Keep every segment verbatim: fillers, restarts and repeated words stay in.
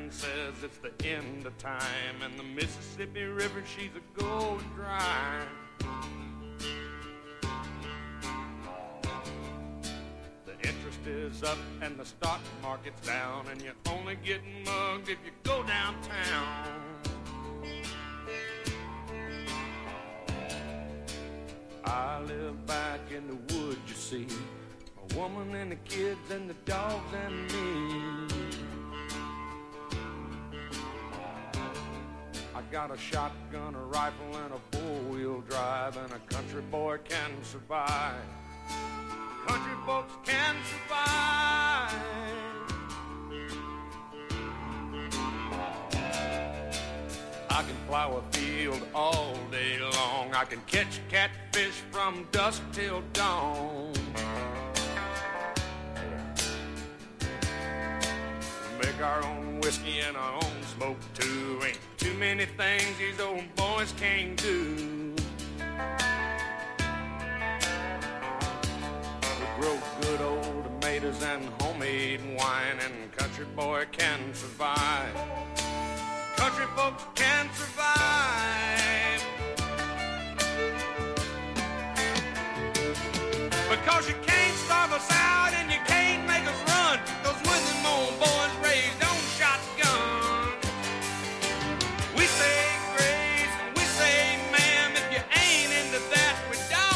man says it's the end of time, and the Mississippi River, she's a going dry. The interest is up and the stock market's down, and you're only getting mugged if you go downtown. I live back in the woods, you see, a woman and the kids and the dogs and me. I got a shotgun, a rifle, and a four-wheel drive, and a country boy can survive. Country folks can survive. I can plow a field all day long. I can catch catfish from dusk till dawn. Make our own whiskey and our own smoke too. Ain't too many things these old boys can't do. We grow good old tomatoes and homemade wine, and country boy can survive. Country folks can survive. Because you can't starve us out and you can't make us run. Those with them old boys raised on shotgun. We say grace and we say ma'am. If you ain't into that, we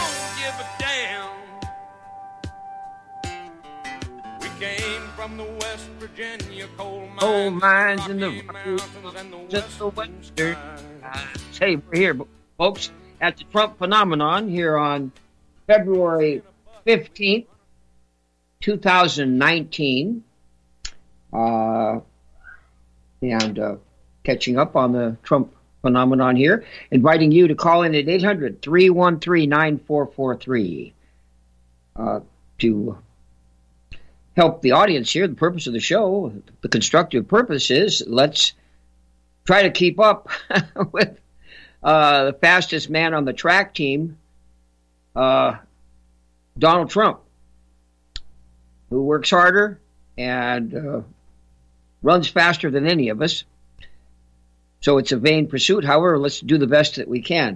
don't give a damn. We came from the West Virginia coal mines, coal mines in the Rockies, just the western. Uh, hey, we're here, folks, at the Trump Phenomenon here on February fifteenth, twenty nineteen. Uh, and uh, catching up on the Trump Phenomenon here, inviting you to call in at eight hundred, three one three, nine four four three uh, to help the audience here. The purpose of the show, the constructive purpose is let's try to keep up with uh, the fastest man on the track team, uh, Donald Trump, who works harder and uh, runs faster than any of us. So it's a vain pursuit. However, let's do the best that we can.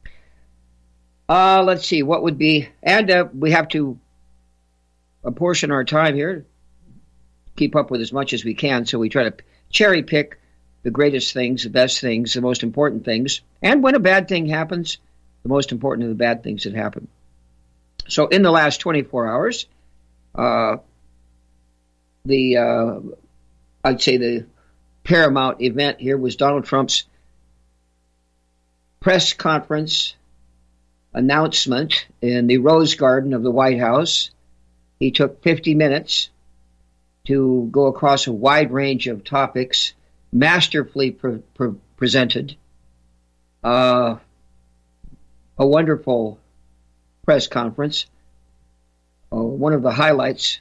Uh, let's see, what would be, and uh, we have to apportion our time here, keep up with as much as we can, so we try to cherry pick the greatest things, the best things, the most important things, and when a bad thing happens, the most important of the bad things that happen. So in the last twenty-four hours, uh, the, uh, I'd say the paramount event here was Donald Trump's press conference announcement in the Rose Garden of the White House. He took fifty minutes to go across a wide range of topics, masterfully pre- pre- presented. Uh, a wonderful press conference. Uh, one of the highlights.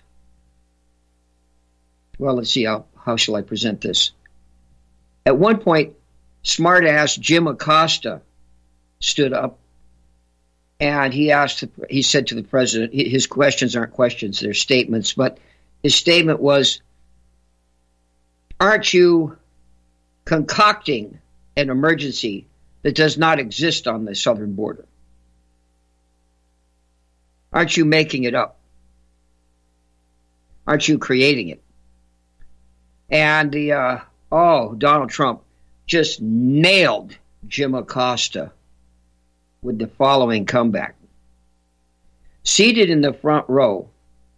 Well, let's see, how, how shall I present this? At one point, smart-ass Jim Acosta stood up, and he asked, he said to the president, his questions aren't questions, they're statements, but his statement was, aren't you concocting an emergency that does not exist on the southern border? Aren't you making it up? Aren't you creating it? And the, uh, oh, Donald Trump just nailed Jim Acosta with the following comeback. Seated in the front row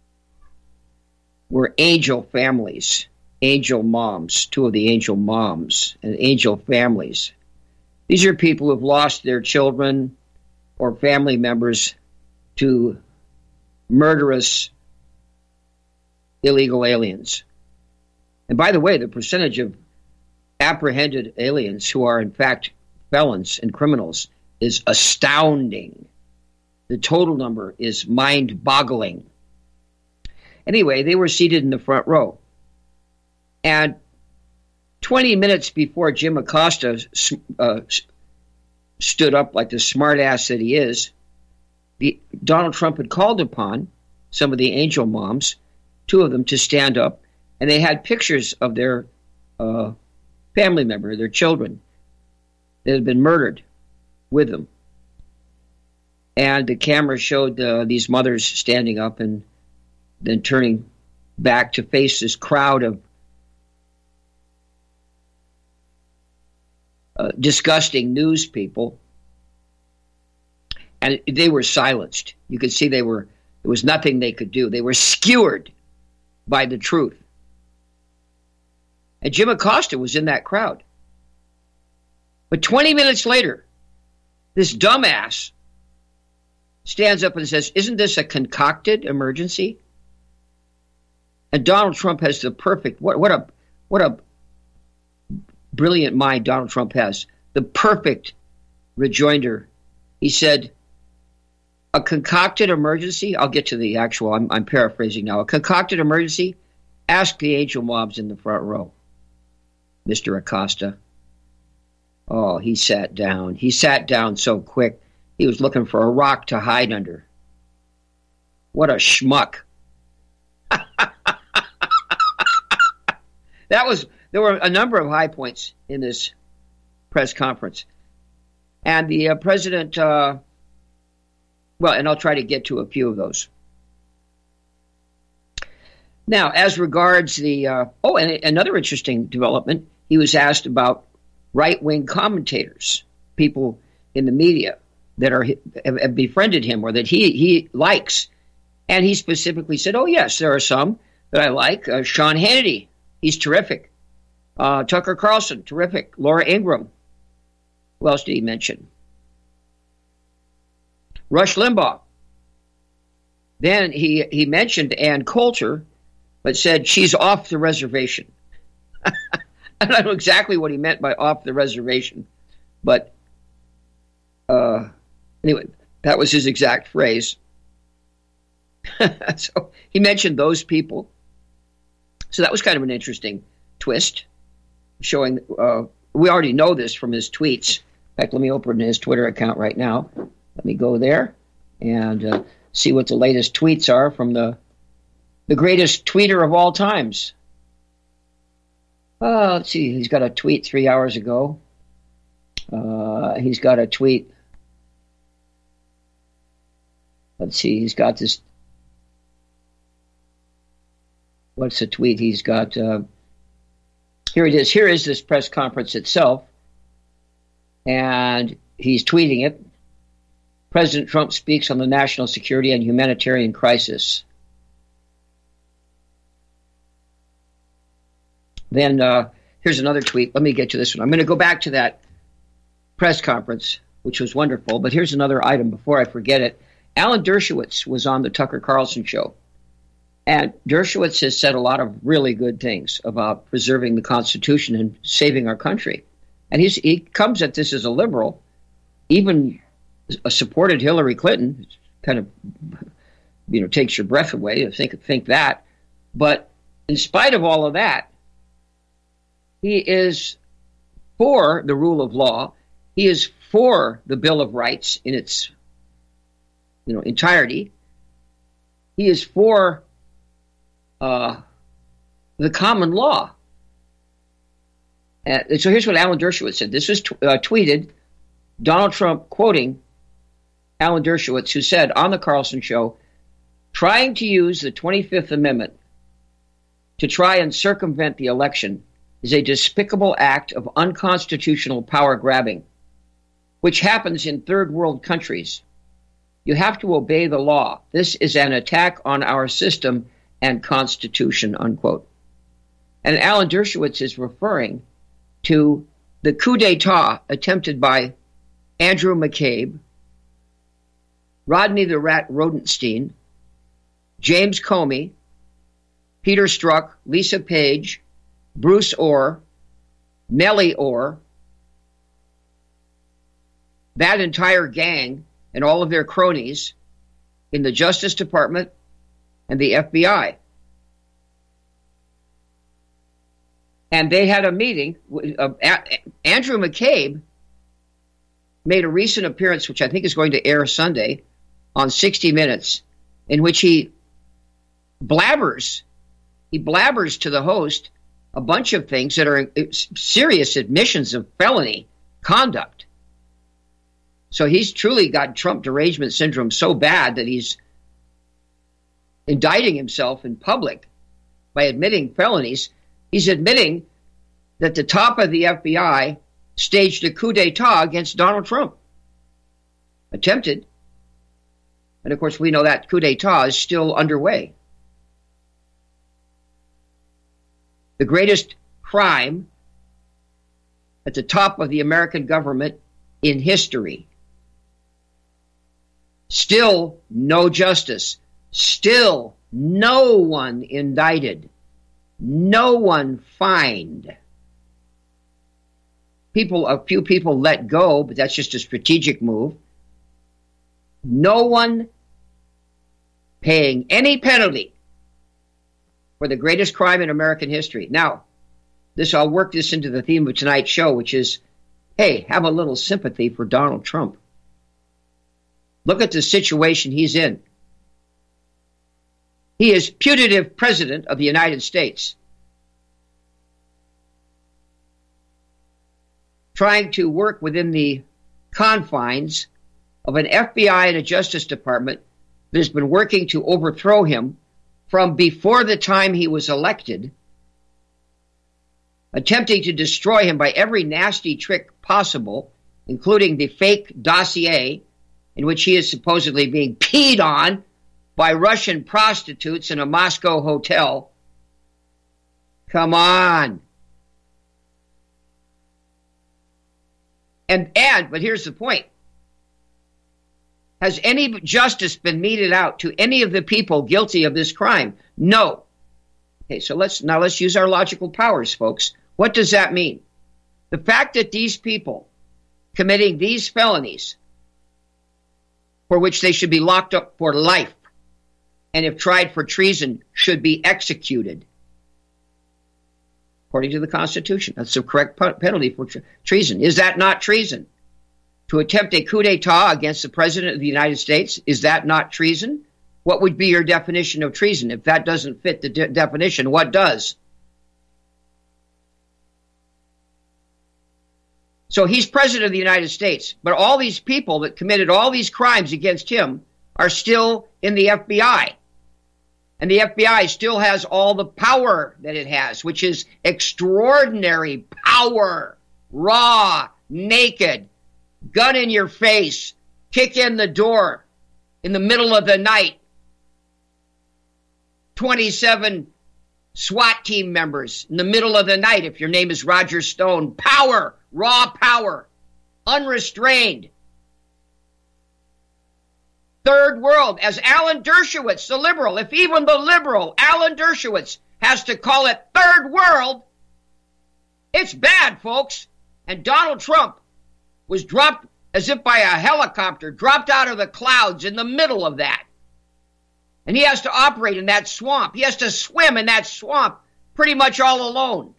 were angel families, angel moms, two of the angel moms and angel families. These are people who've lost their children or family members to murderous illegal aliens. And by the way, the percentage of apprehended aliens who are in fact felons and criminals is astounding. The total number is mind-boggling. Anyway, they were seated in the front row. And twenty minutes before Jim Acosta uh, stood up like the smartass that he is, the, Donald Trump had called upon some of the angel moms, two of them, to stand up, and they had pictures of their uh, family member, their children, that had been murdered with them. And the camera showed uh, these mothers standing up and then turning back to face this crowd of uh, disgusting news people. And they were silenced. You could see they were, there was nothing they could do. They were skewered by the truth. And Jim Acosta was in that crowd. But twenty minutes later, this dumbass stands up and says, isn't this a concocted emergency? And Donald Trump has the perfect, what, what a what a brilliant mind Donald Trump has. The perfect rejoinder. He said, a concocted emergency, I'll get to the actual, I'm, I'm paraphrasing now. A concocted emergency, ask the angel mobs in the front row. Mister Acosta. Oh, he sat down. He sat down so quick. He was looking for a rock to hide under. What a schmuck. That was, there were a number of high points in this press conference. And the uh, president, uh, well, and I'll try to get to a few of those. Now, as regards the, uh, oh, and another interesting development, he was asked about right-wing commentators, people in the media that are have, have befriended him or that he, he likes. And he specifically said, oh, yes, there are some that I like. Uh, Sean Hannity, he's terrific. Uh, Tucker Carlson, terrific. Laura Ingraham. Who else did he mention? Rush Limbaugh. Then he, he mentioned Ann Coulter, but said she's off the reservation. I don't know exactly what he meant by off the reservation, but uh, anyway, that was his exact phrase. So he mentioned those people. So that was kind of an interesting twist, showing uh, we already know this from his tweets. In fact, let me open his Twitter account right now. Let me go there and uh, see what the latest tweets are from the the greatest tweeter of all times. Uh, let's see. He's got a tweet three hours ago. Uh, he's got a tweet. Let's see. He's got this. What's the tweet he's got? Uh, here it is. Here is this press conference itself. And he's tweeting it. President Trump speaks on the national security and humanitarian crisis. Then uh, here's another tweet. Let me get to this one. I'm going to go back to that press conference, which was wonderful. But here's another item before I forget it. Alan Dershowitz was on the Tucker Carlson show. And Dershowitz has said a lot of really good things about preserving the Constitution and saving our country. And he's, he comes at this as a liberal, even supported Hillary Clinton. Kind of, you know, takes your breath away to think, think that. But in spite of all of that, he is for the rule of law. He is for the Bill of Rights in its, you know, entirety. He is for uh, the common law. And so here's what Alan Dershowitz said. This was t- uh, tweeted, Donald Trump quoting Alan Dershowitz, who said on the Carlson show, trying to use the twenty-fifth Amendment to try and circumvent the election is a despicable act of unconstitutional power grabbing, which happens in third world countries. You have to obey the law. This is an attack on our system and Constitution, unquote. And Alan Dershowitz is referring to the coup d'etat attempted by Andrew McCabe, Rodney the Rat Rodenstein, James Comey, Peter Strzok, Lisa Page, Bruce Orr, Nellie Orr, that entire gang and all of their cronies in the Justice Department and the F B I. And they had a meeting. Uh, Andrew McCabe made a recent appearance, which I think is going to air Sunday, on sixty minutes, in which he blabbers, he blabbers to the host a bunch of things that are serious admissions of felony conduct. So he's truly got Trump derangement syndrome so bad that he's indicting himself in public by admitting felonies. He's admitting that the top of the F B I staged a coup d'etat against Donald Trump. Attempted. And of course, we know that coup d'etat is still underway. The greatest crime at the top of the American government in history. Still no justice. Still no one indicted. No one fined. People, a few people let go, but that's just a strategic move. No one paying any penalty for the greatest crime in American history. Now, this I'll work this into the theme of tonight's show, which is, hey, have a little sympathy for Donald Trump. Look at the situation he's in. He is putative president of the United States, trying to work within the confines of an F B I and a Justice Department that has been working to overthrow him from before the time he was elected, attempting to destroy him by every nasty trick possible, including the fake dossier in which he is supposedly being peed on by Russian prostitutes in a Moscow hotel. Come on. And, and, but here's the point. Has any justice been meted out to any of the people guilty of this crime? No. Okay, so let's, now let's use our logical powers, folks. What does that mean? The fact that these people committing these felonies, for which they should be locked up for life, and if tried for treason, should be executed, according to the Constitution. That's the correct penalty for tre- treason. Is that not treason? To attempt a coup d'etat against the President of the United States, is that not treason? What would be your definition of treason? If that doesn't fit the de- definition, what does? So he's President of the United States, but all these people that committed all these crimes against him are still in the F B I. And the F B I still has all the power that it has, which is extraordinary power, raw, naked, gun in your face, kick in the door in the middle of the night. twenty-seven SWAT team members in the middle of the night, if your name is Roger Stone. Power, raw power, unrestrained. Third world, as Alan Dershowitz, the liberal, if even the liberal Alan Dershowitz has to call it third world, it's bad, folks. And Donald Trump was dropped as if by a helicopter, dropped out of the clouds in the middle of that. And he has to operate in that swamp. He has to swim in that swamp pretty much all alone.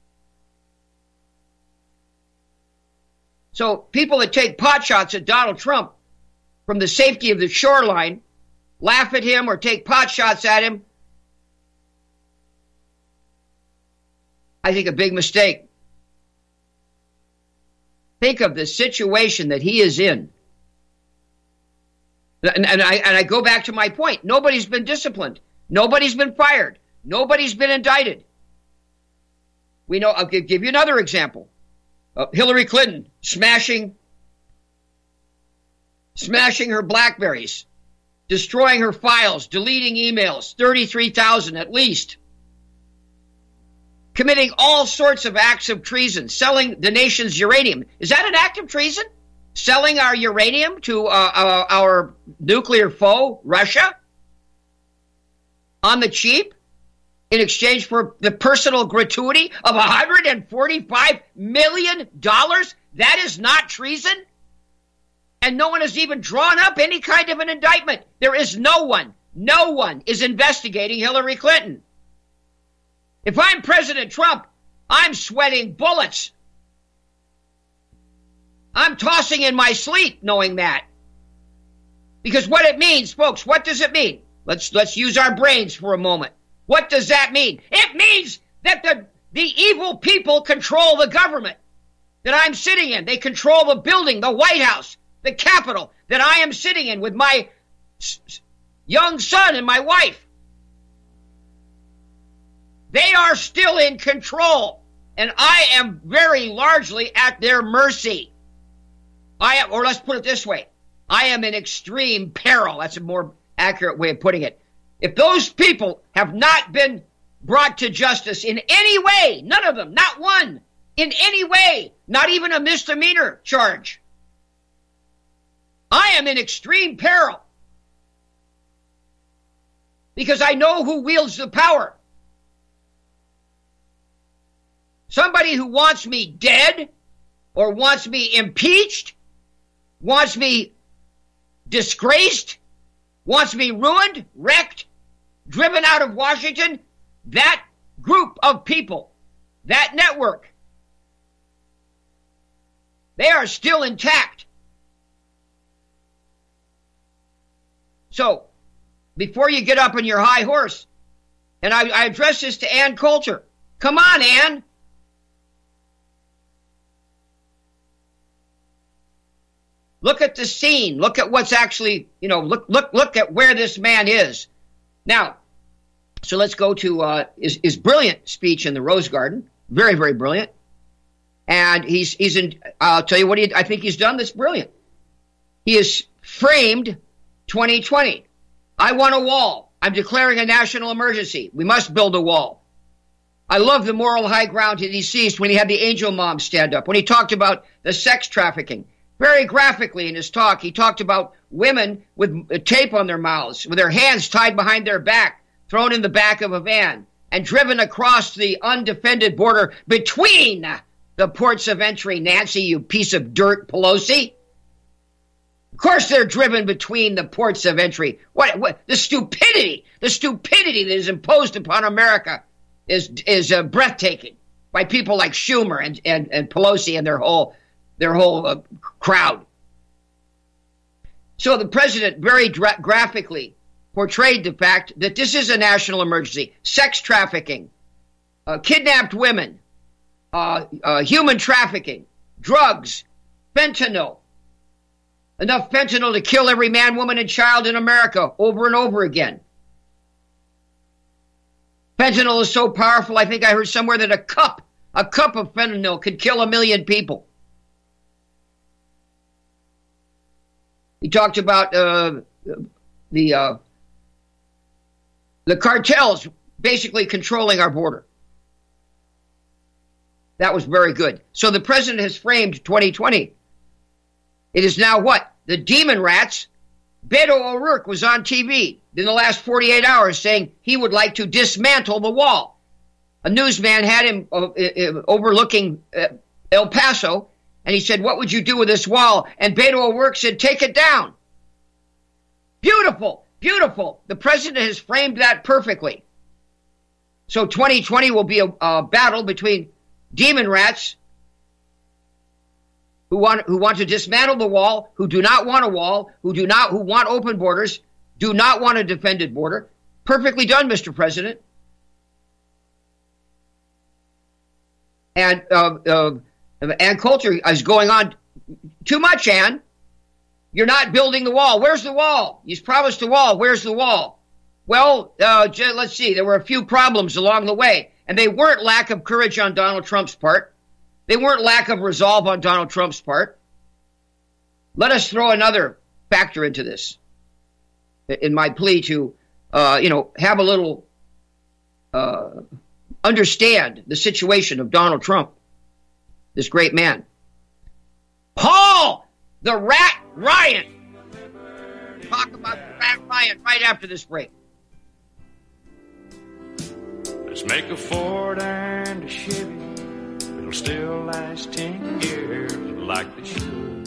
So people that take pot shots at Donald Trump from the safety of the shoreline, laugh at him or take pot shots at him, I think a big mistake. Think of the situation that he is in. And, and, I, and I go back to my point. Nobody's been disciplined. Nobody's been fired. Nobody's been indicted. We know, I'll give, give you another example. Uh, Hillary Clinton smashing, smashing her Blackberries, destroying her files, deleting emails, thirty-three thousand at least. Committing all sorts of acts of treason, selling the nation's uranium. Is that an act of treason? Selling our uranium to uh, uh, our nuclear foe, Russia, on the cheap, in exchange for the personal gratuity of one hundred forty-five million dollars? That is not treason? And no one has even drawn up any kind of an indictment. There is no one, no one is investigating Hillary Clinton. If I'm President Trump, I'm sweating bullets. I'm tossing in my sleep knowing that. Because what it means, folks, what does it mean? Let's let's use our brains for a moment. What does that mean? It means that the The evil people control the government that I'm sitting in. They control the building, the White House, the Capitol that I am sitting in with my young son and my wife. They are still in control, and I am very largely at their mercy. I am, or let's put it this way, I am in extreme peril. That's a more accurate way of putting it. If those people have not been brought to justice in any way, none of them, not one, in any way, not even a misdemeanor charge, I am in extreme peril. Because I know who wields the power. Somebody who wants me dead, or wants me impeached, wants me disgraced, wants me ruined, wrecked, driven out of Washington, that group of people, that network, they are still intact. So, before you get up on your high horse, and I, I address this to Ann Coulter. Come on, Ann. Look at the scene. Look at what's actually, you know, look, look, look at where this man is. Now, so let's go to uh, his, his brilliant speech in the Rose Garden. Very, very brilliant. And he's, he's in, I'll tell you what he, I think he's done that's brilliant. He has framed twenty twenty. I want a wall. I'm declaring a national emergency. We must build a wall. I love the moral high ground that he seized when he had the angel mom stand up, when he talked about the sex trafficking. Very graphically in his talk, he talked about women with tape on their mouths, with their hands tied behind their back, thrown in the back of a van, and driven across the undefended border between the ports of entry. Nancy, you piece of dirt, Pelosi. Of course they're driven between the ports of entry. What, what the stupidity, the stupidity that is imposed upon America is is uh, breathtaking by people like Schumer and, and, and Pelosi and their whole their whole uh, crowd. So the president very dra- graphically portrayed the fact that this is a national emergency. Sex trafficking, uh, kidnapped women, uh, uh, human trafficking, drugs, fentanyl. Enough fentanyl to kill every man, woman, and child in America over and over again. Fentanyl is so powerful, I think I heard somewhere that a cup, a cup of fentanyl could kill a million people. He talked about uh, the uh, the cartels basically controlling our border. That was very good. So the president has framed twenty twenty. It is now what? The demon rats. Beto O'Rourke was on T V in the last forty-eight hours saying he would like to dismantle the wall. A newsman had him uh, uh, overlooking uh, El Paso, and he said, what would you do with this wall? And Beto O'Rourke said, take it down. Beautiful, beautiful. The president has framed that perfectly. So twenty twenty will be a, a battle between demon rats who want who want to dismantle the wall, who do not want a wall, who do not who want open borders, do not want a defended border. Perfectly done, Mister President. And uh, uh, Ann Coulter is going on too much, Ann. You're not building the wall. Where's the wall? You've promised the wall. Where's the wall? Well, uh, let's see. There were a few problems along the way, and they weren't lack of courage on Donald Trump's part. They weren't lack of resolve on Donald Trump's part. Let us throw another factor into this, in my plea to, uh, you know, have a little, uh, understand the situation of Donald Trump, this great man. Paul, the Rat Ryan. Talk about the Rat Ryan right after this break. Let's make a Ford and a Chevy. It'll still last ten years like they should.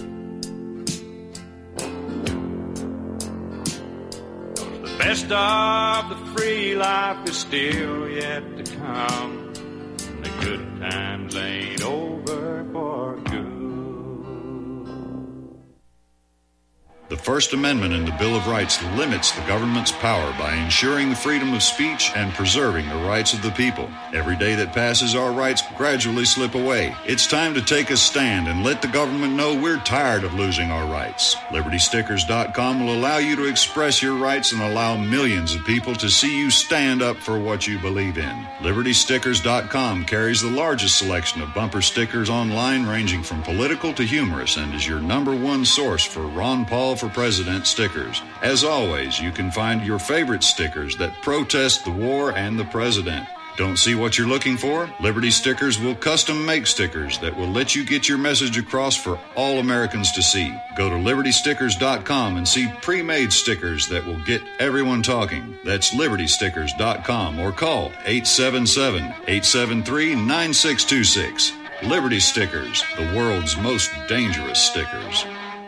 The best of the free life is still yet to come. The good times ain't over for good. The First Amendment in the Bill of Rights limits the government's power by ensuring the freedom of speech and preserving the rights of the people. Every day that passes, our rights gradually slip away. It's time to take a stand and let the government know we're tired of losing our rights. Liberty Stickers dot com will allow you to express your rights and allow millions of people to see you stand up for what you believe in. Liberty Stickers dot com carries the largest selection of bumper stickers online, ranging from political to humorous, and is your number one source for Ron Paul for President stickers. As always, you can find your favorite stickers that protest the war and the president. Don't see what you're looking for? Liberty Stickers will custom make stickers that will let you get your message across for all Americans to see. Go to Liberty Stickers dot com and see pre-made stickers that will get everyone talking. That's Liberty Stickers dot com or call eight seven seven, eight seven three, nine six two six. Liberty Stickers, the world's most dangerous stickers.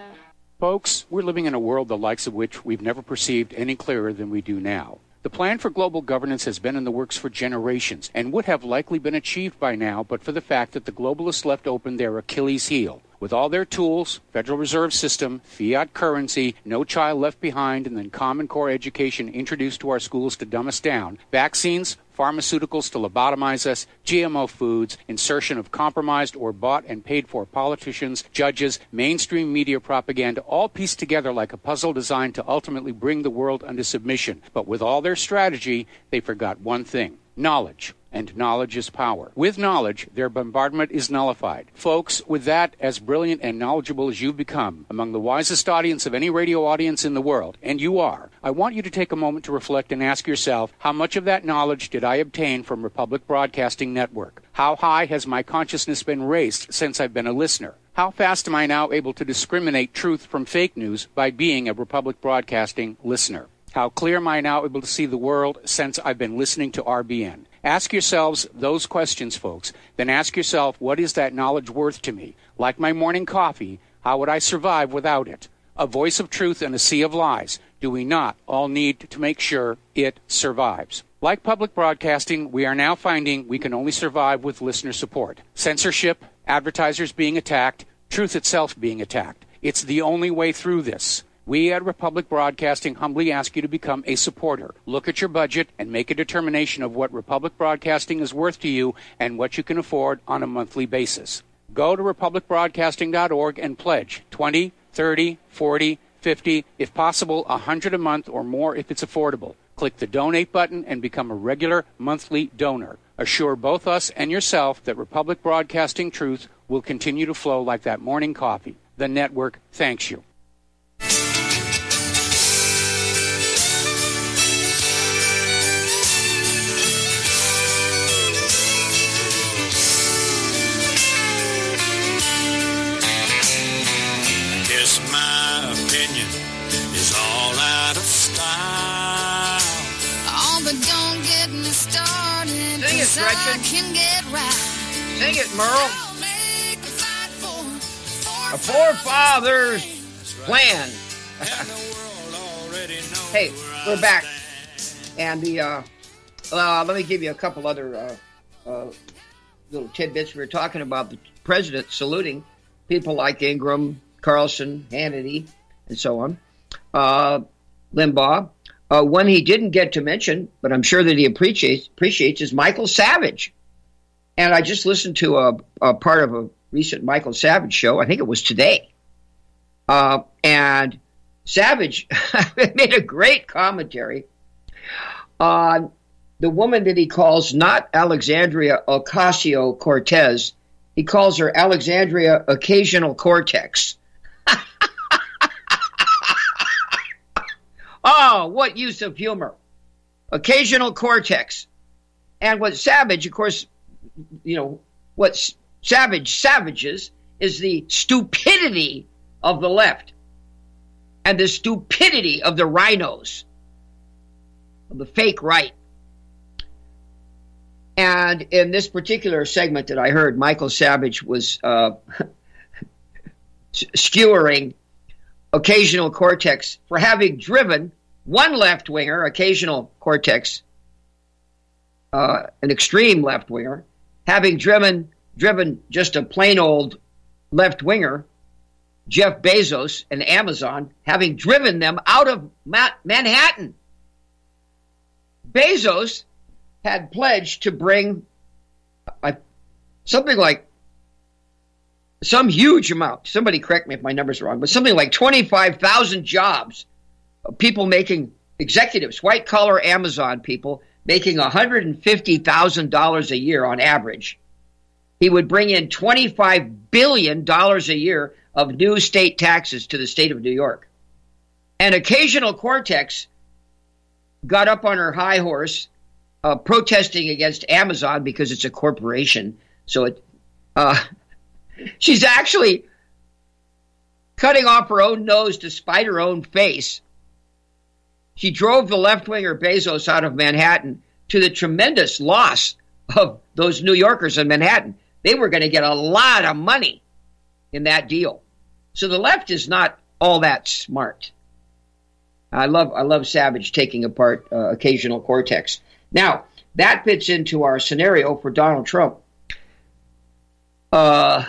Folks, we're living in a world the likes of which we've never perceived any clearer than we do now. The plan for global governance has been in the works for generations and would have likely been achieved by now but for the fact that the globalists left open their Achilles heel. With all their tools, Federal Reserve System, fiat currency, no child left behind, and then Common Core education introduced to our schools to dumb us down, vaccines, pharmaceuticals to lobotomize us, G M O foods, insertion of compromised or bought and paid for politicians, judges, mainstream media propaganda, all pieced together like a puzzle designed to ultimately bring the world under submission. But with all their strategy, they forgot one thing: knowledge. And knowledge is power. With knowledge, their bombardment is nullified. Folks, with that, as brilliant and knowledgeable as you've become, among the wisest audience of any radio audience in the world, and you are, I want you to take a moment to reflect and ask yourself, how much of that knowledge did I obtain from Republic Broadcasting Network? How high has my consciousness been raised since I've been a listener? How fast am I now able to discriminate truth from fake news by being a Republic Broadcasting listener? How clear am I now able to see the world since I've been listening to R B N? Ask yourselves those questions, folks. Then ask yourself, what is that knowledge worth to me? Like my morning coffee, how would I survive without it? A voice of truth in a sea of lies. Do we not all need to make sure it survives? Like public broadcasting, we are now finding we can only survive with listener support. Censorship, advertisers being attacked, truth itself being attacked. It's the only way through this. We at Republic Broadcasting humbly ask you to become a supporter. Look at your budget and make a determination of what Republic Broadcasting is worth to you and what you can afford on a monthly basis. Go to republic broadcasting dot org and pledge twenty, thirty, forty, fifty, if possible, one hundred a month or more if it's affordable. Click the donate button and become a regular monthly donor. Assure both us and yourself that Republic Broadcasting truth will continue to flow like that morning coffee. The network thanks you. Gretchen. Sing it, Merle. A forefathers plan. Hey, we're back. And the, uh, uh, let me give you a couple other uh, uh, little tidbits. We were talking about the president saluting people like Ingram, Carlson, Hannity, and so on. Uh, Limbaugh. Uh, one he didn't get to mention, but I'm sure that he appreciates, appreciates is Michael Savage. And I just listened to a, a part of a recent Michael Savage show. I think it was today. Uh, and Savage made a great commentary on the woman that he calls not Alexandria Ocasio-Cortez. He calls her Alexandria Occasional Cortex. Oh, what use of humor. Occasional cortex. And what Savage, of course, you know, what Savage savages is the stupidity of the left and the stupidity of the rhinos, of the fake right. And in this particular segment that I heard, Michael Savage was uh, skewering Occasional Cortex for having driven one left-winger, Occasional Cortex, uh, an extreme left-winger, having driven driven just a plain old left-winger Jeff Bezos and Amazon having driven them out of Ma- Manhattan. Bezos had pledged to bring uh, something like some huge amount. Somebody correct me if my number's wrong, but something like twenty-five thousand jobs of people making, executives, white-collar Amazon people making one hundred fifty thousand dollars a year on average. He would bring in twenty-five billion dollars a year of new state taxes to the state of New York. And Occasional Cortex got up on her high horse, uh, protesting against Amazon because it's a corporation. So it, uh, she's actually cutting off her own nose to spite her own face. She drove the left-winger Bezos out of Manhattan to the tremendous loss of those New Yorkers in Manhattan. They were going to get a lot of money in that deal. So the left is not all that smart. I love I love Savage taking apart uh, Occasional Cortex. Now, that fits into our scenario for Donald Trump. Uh,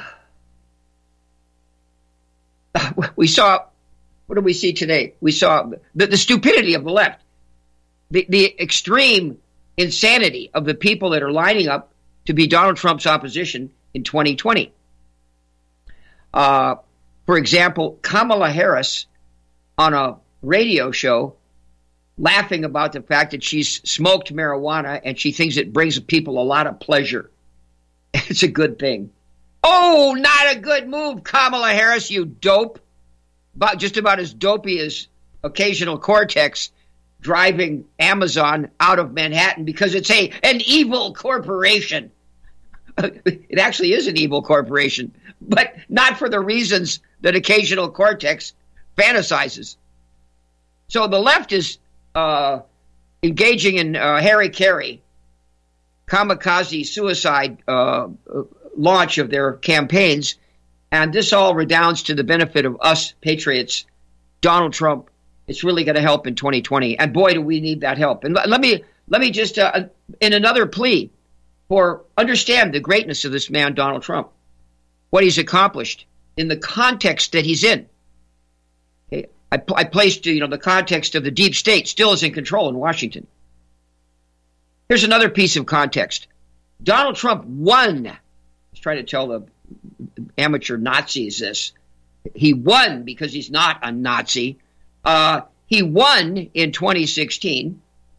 we saw, what did we see today? We saw the, the stupidity of the left, the, the extreme insanity of the people that are lining up to be Donald Trump's opposition in twenty twenty. Uh, for example, Kamala Harris on a radio show laughing about the fact that she's smoked marijuana and she thinks it brings people a lot of pleasure. It's a good thing. Oh, not a good move, Kamala Harris, you dope. About, just about as dopey as Occasional Cortex driving Amazon out of Manhattan because it's a an evil corporation. It actually is an evil corporation, but not for the reasons that Occasional Cortex fantasizes. So the left is uh, engaging in uh, Harry Carey, kamikaze suicide uh, launch of their campaigns, and this all redounds to the benefit of us patriots. Donald Trump, it's really going to help in twenty twenty, and boy, do we need that help. And let me let me just uh, in another plea for understand the greatness of this man, Donald Trump, what he's accomplished in the context that he's in. Okay, I, I placed you know the context of the deep state still is in control in Washington. Here's another piece of context. Donald Trump won. Let's try to tell the amateur Nazis this. He won because he's not a Nazi. Uh, he won in twenty sixteen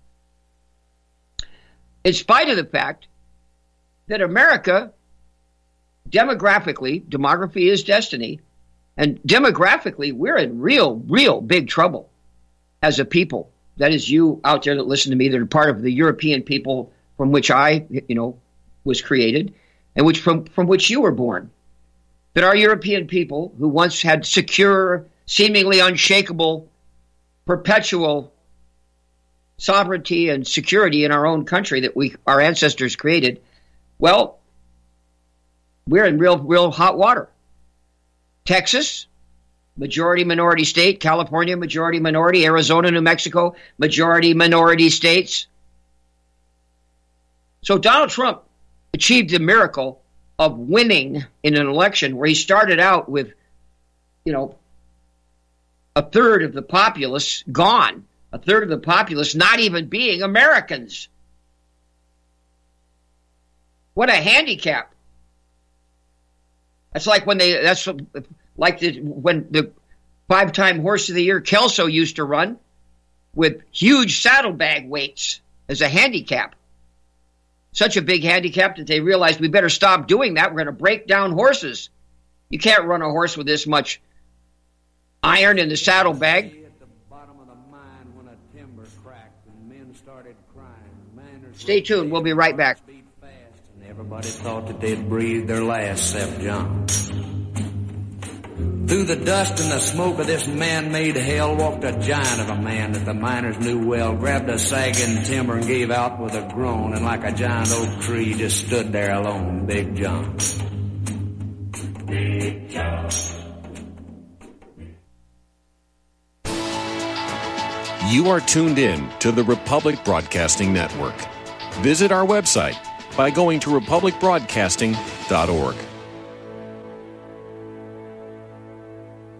in spite of the fact that America, demographically, demography is destiny, and demographically, we're in real, real big trouble as a people. That is you out there that listen to me that are part of the European people from which I, you know, was created, and which from, from which you were born. That our European people, who once had secure, seemingly unshakable, perpetual sovereignty and security in our own country that we our ancestors created, well, we're in real, real hot water. Texas, majority minority state. California, majority minority. Arizona, New Mexico, majority minority states. So Donald Trump achieved the miracle of winning in an election where he started out with, you know, a third of the populace gone, a third of the populace not even being Americans. What a handicap. That's like when they, that's like the, when the five-time horse of the year Kelso used to run with huge saddlebag weights as a handicap. Such a big handicap that they realized we better stop doing that. We're going to break down horses. You can't run a horse with this much iron in the saddlebag. At the bottom of the mine when a timber cracked and men started crying. Stay tuned. We'll be right back. And everybody thought that they'd breathed their last, except John. Through the dust and the smoke of this man-made hell walked a giant of a man that the miners knew well, grabbed a sagging timber and gave out with a groan, and like a giant oak tree just stood there alone, Big John. Big John. You are tuned in to the Republic Broadcasting Network. Visit our website by going to republic broadcasting dot org.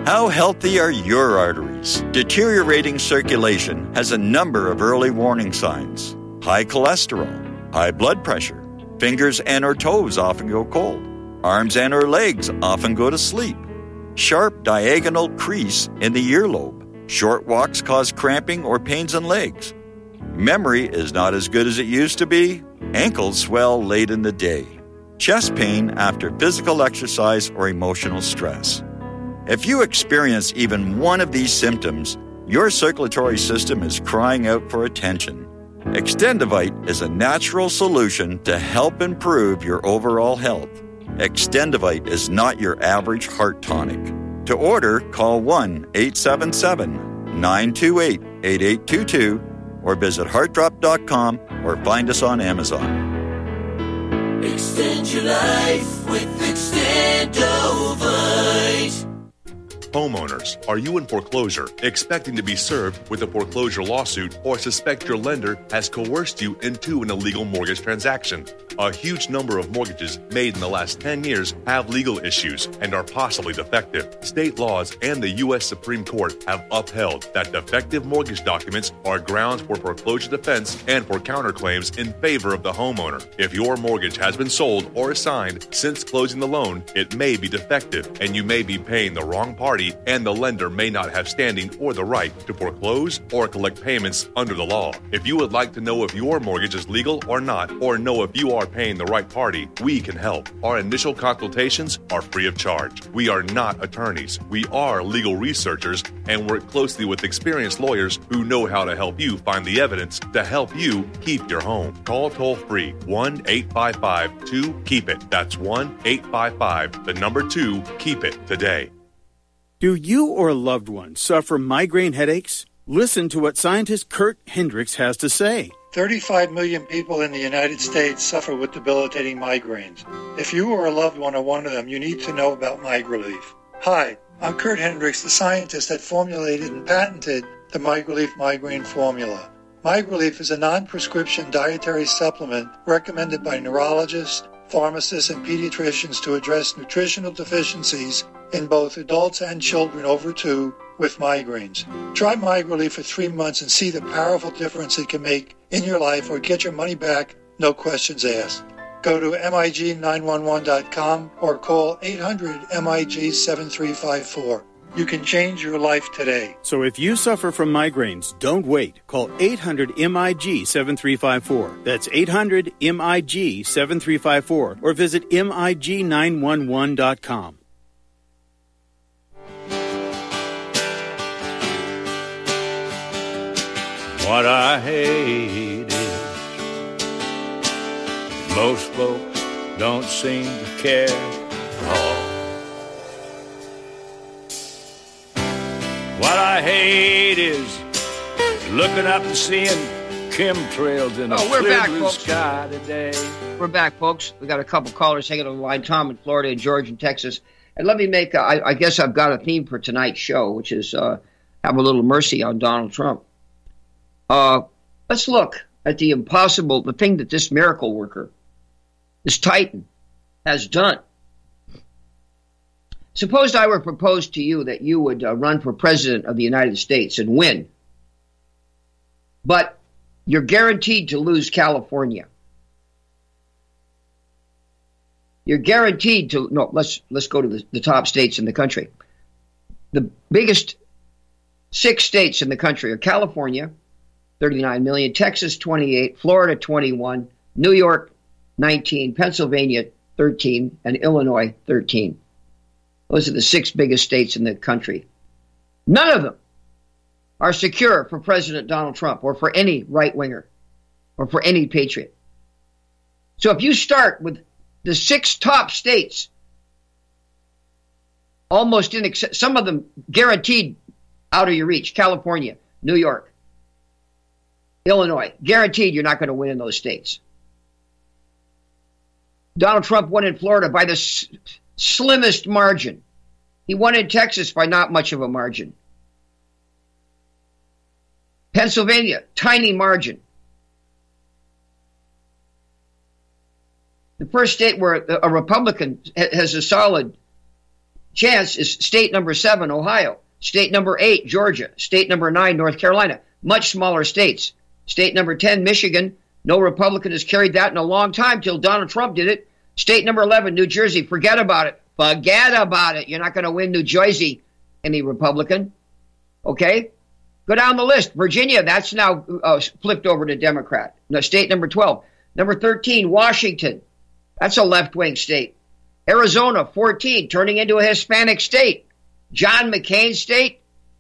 How healthy are your arteries? Deteriorating circulation has a number of early warning signs. High cholesterol, high blood pressure. Fingers and or toes often go cold. Arms and or legs often go to sleep. Sharp diagonal crease in the earlobe. Short walks cause cramping or pains in legs. Memory is not as good as it used to be. Ankles swell late in the day. Chest pain after physical exercise or emotional stress. If you experience even one of these symptoms, your circulatory system is crying out for attention. Extendivite is a natural solution to help improve your overall health. Extendivite is not your average heart tonic. To order, call one eight seven seven, nine two eight, eight eight two two or visit heart drop dot com or find us on Amazon. Extend your life with Extendovite. Homeowners, are you in foreclosure, expecting to be served with a foreclosure lawsuit, or suspect your lender has coerced you into an illegal mortgage transaction? A huge number of mortgages made in the last ten years have legal issues and are possibly defective. State laws and the U S Supreme Court have upheld that defective mortgage documents are grounds for foreclosure defense and for counterclaims in favor of the homeowner. If your mortgage has been sold or assigned since closing the loan, it may be defective and you may be paying the wrong party, and the lender may not have standing or the right to foreclose or collect payments under the law. If you would like to know if your mortgage is legal or not, or know if you are paying the right party, we can help. Our initial consultations are free of charge. We are not attorneys. We are legal researchers and work closely with experienced lawyers who know how to help you find the evidence to help you keep your home. Call toll-free one eight five five two keep it. That's one eight five five, the number two, keep it today. Do you or a loved one suffer migraine headaches? Listen to what scientist Kurt Hendricks has to say. thirty-five million people in the United States suffer with debilitating migraines. If you or a loved one are one of them, you need to know about MigraLief. Hi, I'm Kurt Hendricks, the scientist that formulated and patented the MigraLief migraine formula. MigraLief is a non-prescription dietary supplement recommended by neurologists, pharmacists, and pediatricians to address nutritional deficiencies in both adults and children over two with migraines. Try MigraLief for three months and see the powerful difference it can make in your life, or get your money back, no questions asked. Go to M I G nine one one dot com or call eight hundred M I G seven three five four. You can change your life today. So if you suffer from migraines, don't wait. Call eight hundred M I G seven three five four. That's eight hundred M I G seven three five four or visit M I G nine one one dot com. What I hate is most folks don't seem to care at all. What I hate is looking up and seeing chemtrails in oh, the we're clear back, blue folks. sky today. We're back, folks. We got a couple callers hanging on the line. Tom in Florida and George in Texas. And let me make, a, I, I guess I've got a theme for tonight's show, which is uh, have a little mercy on Donald Trump. Uh, let's look at the impossible, the thing that this miracle worker, this titan, has done. Suppose I were proposed to you that you would uh, run for president of the United States and win, but you're guaranteed to lose California. You're guaranteed to, no, let's let's go to the, the top states in the country. The biggest six states in the country are California, thirty-nine million, Texas, twenty-eight, Florida, twenty-one, New York, nineteen, Pennsylvania, thirteen, and Illinois, thirteen. Those are the six biggest states in the country. None of them are secure for President Donald Trump or for any right-winger or for any patriot. So if you start with the six top states, almost in some of them guaranteed out of your reach, California, New York, Illinois, guaranteed you're not going to win in those states. Donald Trump won in Florida by the s- slimmest margin. He won in Texas by not much of a margin. Pennsylvania, tiny margin. The first state where a Republican has a solid chance is state number seven, Ohio. State number eight, Georgia. State number nine, North Carolina. Much smaller states. State number ten, Michigan. No Republican has carried that in a long time till Donald Trump did it. State number eleven, New Jersey. Forget about it. Forget about it. You're not going to win New Jersey, any Republican. Okay? Go down the list. Virginia, that's now uh, flipped over to Democrat. No, state number twelve. Number thirteen, Washington. That's a left-wing state. Arizona, fourteen, turning into a Hispanic state. John McCain's state.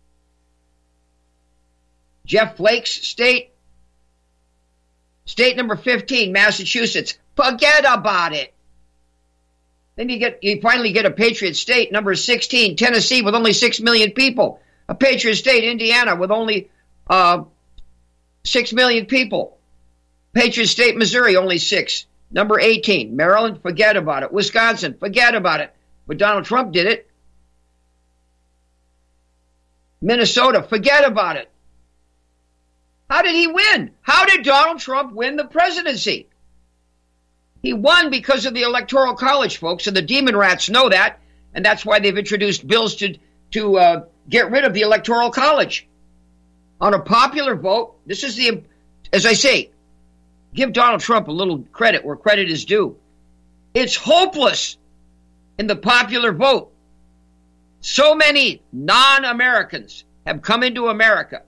Jeff Flake's state. State number fifteen, Massachusetts. Forget about it. Then you get you finally get a patriot state. Number sixteen, Tennessee, with only six million people. A patriot state, Indiana, with only uh, six million people. Patriot state, Missouri, only six. Number eighteen, Maryland, forget about it. Wisconsin, forget about it. But Donald Trump did it. Minnesota, forget about it. How did he win? How did Donald Trump win the presidency? He won because of the Electoral College, folks, and the demon rats know that, and that's why they've introduced bills to, to uh, get rid of the Electoral College. On a popular vote, this is the, as I say, give Donald Trump a little credit where credit is due. It's hopeless in the popular vote. So many non-Americans have come into America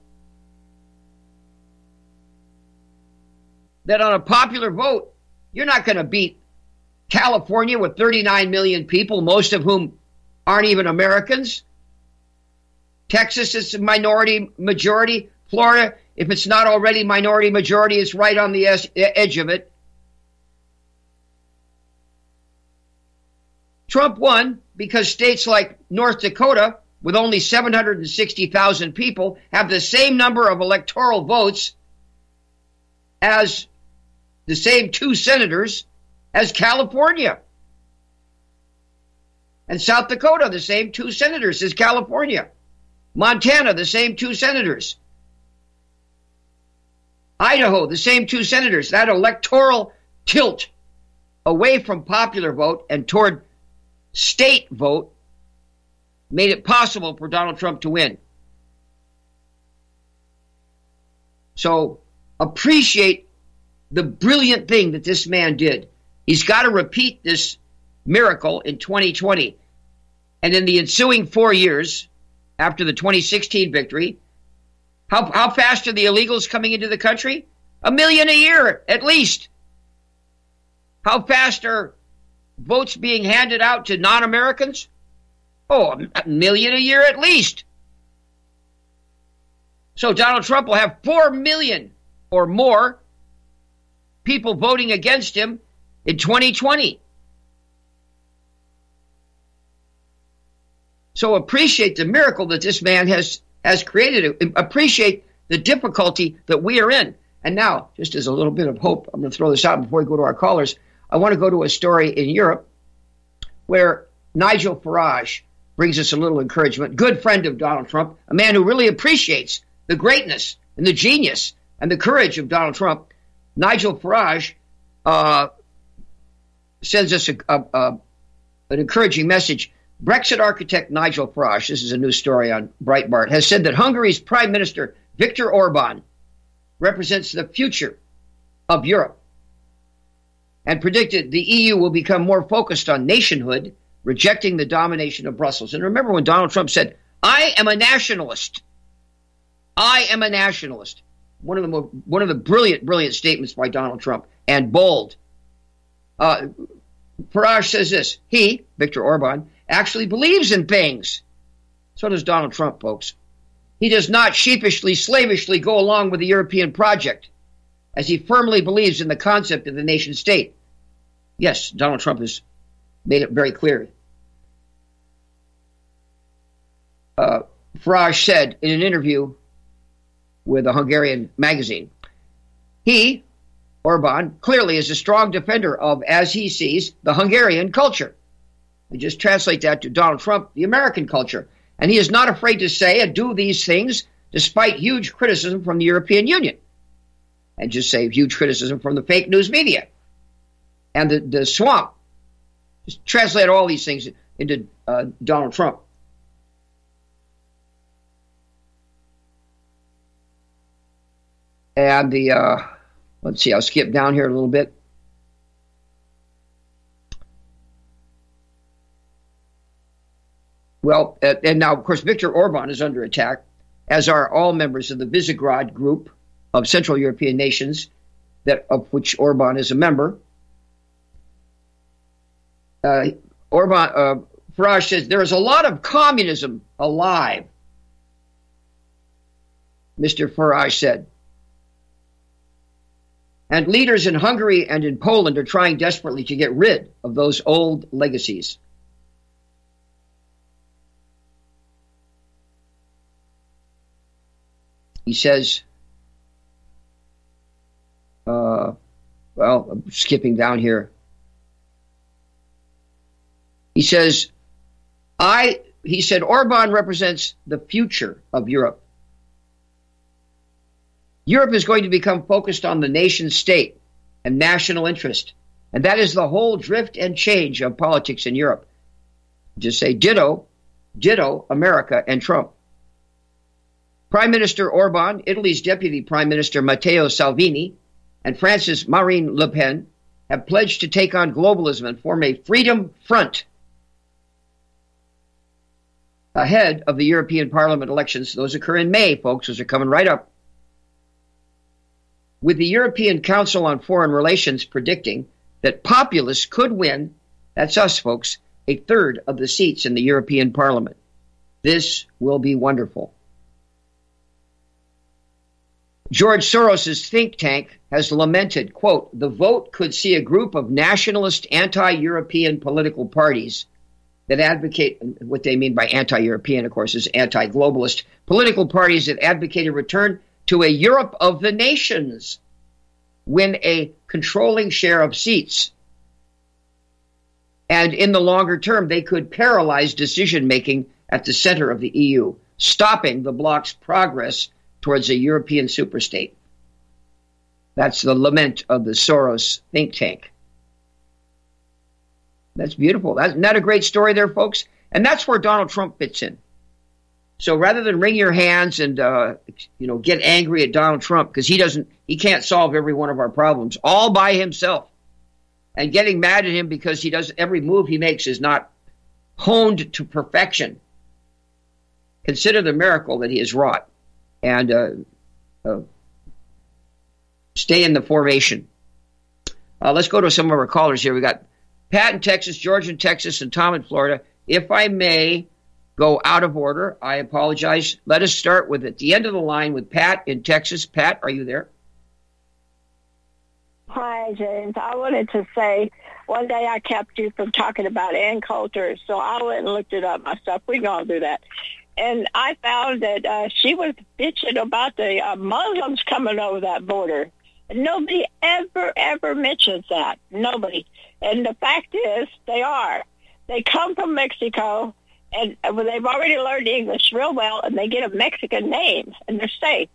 that on a popular vote, you're not going to beat California with thirty-nine million people, most of whom aren't even Americans. Texas is a minority majority. Florida, if it's not already minority majority, it's right on the edge of it. Trump won because states like North Dakota, with only seven hundred sixty thousand people, have the same number of electoral votes as the same two senators as California. And South Dakota, the same two senators as California. Montana, the same two senators. Idaho, the same two senators. That electoral tilt away from popular vote and toward state vote made it possible for Donald Trump to win. So appreciate the brilliant thing that this man did. He's got to repeat this miracle in twenty twenty. And in the ensuing four years, after the twenty sixteen victory, how, how fast are the illegals coming into the country? A million a year, at least. How fast are votes being handed out to non-Americans? Oh, a million a year at least. So Donald Trump will have four million or more people voting against him in twenty twenty. So appreciate the miracle that this man has, has created. Appreciate the difficulty that we are in. And now, just as a little bit of hope, I'm going to throw this out before we go to our callers. I want to go to a story in Europe where Nigel Farage brings us a little encouragement. Good friend of Donald Trump, a man who really appreciates the greatness and the genius and the courage of Donald Trump. Nigel Farage uh, sends us a, a, a, an encouraging message. Brexit architect Nigel Farage, this is a new story on Breitbart, has said that Hungary's Prime Minister Viktor Orban represents the future of Europe and predicted the E U will become more focused on nationhood, rejecting the domination of Brussels. And remember when Donald Trump said, I am a nationalist. I am a nationalist. One of the more, one of the brilliant, brilliant statements by Donald Trump, and bold. Uh, Farage says this. He, Viktor Orban, actually believes in things. So does Donald Trump, folks. He does not sheepishly, slavishly go along with the European project, as he firmly believes in the concept of the nation state. Yes, Donald Trump has made it very clear. Uh, Farage said in an interview with a Hungarian magazine, he, Orban, clearly is a strong defender of, as he sees, the Hungarian culture. I just translate that to Donald Trump, the American culture. And he is not afraid to say and do these things despite huge criticism from the European Union. And just say huge criticism from the fake news media and the, the swamp. Just translate all these things. into uh, Donald Trump. And the, uh, let's see, I'll skip down here a little bit. Well, uh, and now, of course, Viktor Orban is under attack, as are all members of the Visegrad group of Central European nations, that of which Orban is a member. Uh, Orban, uh, Farage says, there is a lot of communism alive, Mister Farage said. And leaders in Hungary and in Poland are trying desperately to get rid of those old legacies. He says, uh, well, I'm skipping down here. He says, I, he said, Orban represents the future of Europe. Europe is going to become focused on the nation state and national interest. And that is the whole drift and change of politics in Europe. Just say ditto, ditto America and Trump. Prime Minister Orban, Italy's Deputy Prime Minister Matteo Salvini, and France's Marine Le Pen have pledged to take on globalism and form a freedom front ahead of the European Parliament elections. Those occur in May, folks. Those are coming right up. With the European Council on Foreign Relations predicting that populists could win, that's us, folks, a third of the seats in the European Parliament. This will be wonderful. George Soros' think tank has lamented, quote, the vote could see a group of nationalist anti-European political parties that advocate, what they mean by anti-European, of course, is anti-globalist political parties that advocate a return to a Europe of the nations, win a controlling share of seats. And in the longer term, they could paralyze decision-making at the center of the E U, stopping the bloc's progress towards a European superstate. That's the lament of the Soros think tank. That's beautiful. That's, isn't that a great story there, folks? And that's where Donald Trump fits in. So rather than wring your hands and uh, you know get angry at Donald Trump because he doesn't, he can't solve every one of our problems all by himself, and getting mad at him because he does every move he makes is not honed to perfection. Consider the miracle that he has wrought, and uh, uh, stay in the formation. Uh, let's go to some of our callers here. We got Pat in Texas, George in Texas, and Tom in Florida. If I may go out of order, I apologize. Let us start with at the end of the line with Pat in Texas. Pat, are you there? Hi, James. I wanted to say one day I kept you from talking about Ann Coulter, so I went and looked it up myself. We're going to do that. And I found that uh, she was bitching about the uh, Muslims coming over that border. And nobody ever, ever mentions that. Nobody. And the fact is, they are. They come from Mexico, and well, they've already learned English real well, and they get a Mexican name, and they're safe.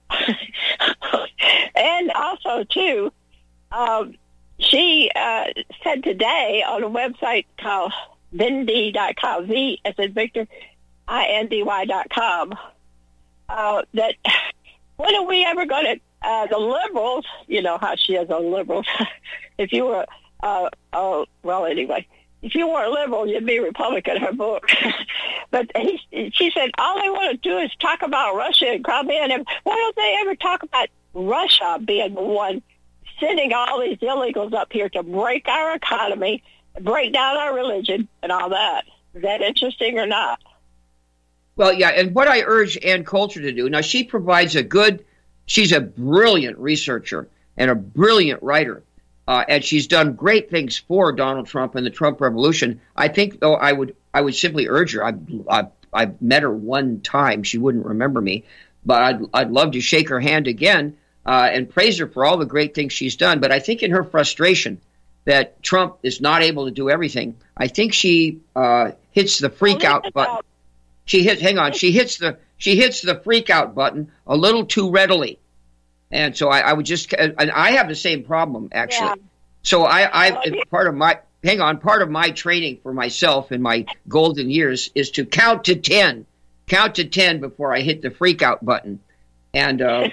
And also, too, um, she uh, said today on a website called Vindy dot com, V as in Victor, I N D Y dot com, uh, that when are we ever going to, uh, the liberals, you know how she is on liberals, if you were, uh, oh, well, anyway, if you weren't liberal, you'd be Republican, her book. But he, she said, all they want to do is talk about Russia and Crimea. And why don't they ever talk about Russia being the one sending all these illegals up here to break our economy, break down our religion, and all that? Is that interesting or not? Well, yeah, and what I urge Ann Coulter to do, now she provides a good, she's a brilliant researcher and a brilliant writer. Uh, and she's done great things for Donald Trump and the Trump revolution. I think, though, I would I would simply urge her. I've, I've, I've met her one time. She wouldn't remember me. But I'd, I'd love to shake her hand again uh, and praise her for all the great things she's done. But I think in her frustration that Trump is not able to do everything, I think she uh, hits the freak out button. She hits, hang on, she hits the she hits the freak out button a little too readily. And so I, I would just, and I have the same problem, actually. Yeah. So I, I part of my hang on, part of my training for myself in my golden years is to count to ten. Count to ten before I hit the freak out button. And uh,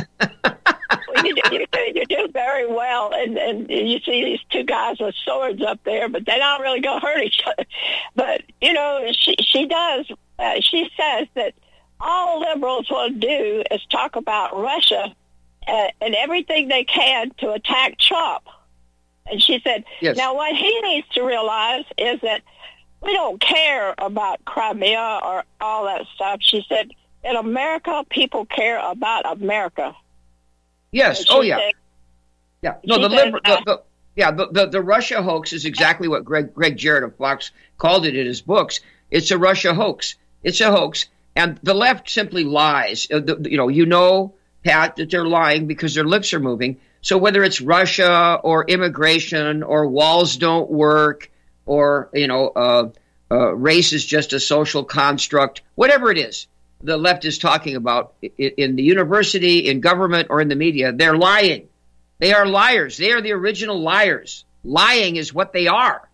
well, you, do, you, do, you do very well. And, and you see these two guys with swords up there, but they're not really going to hurt each other. But, you know, she, she does, uh, she says that all liberals want to do is talk about Russia uh, and everything they can to attack Trump. And she said, yes. Now what he needs to realize is that we don't care about Crimea or all that stuff. She said, in America, people care about America. Yes. Oh, yeah. Said, yeah. No, the, said, liber- the, the yeah the, the the Russia hoax is exactly what Greg Greg Jarrett of Fox called it in his books. It's a Russia hoax. It's a hoax, and the left simply lies. Uh, the, you know, you know, Pat, that they're lying because their lips are moving. So whether it's Russia or immigration or walls don't work or you know, uh, uh, race is just a social construct, whatever it is. The left is talking about in the university, in government, or in the media, they're lying. They are liars. They are the original liars. Lying is what they are.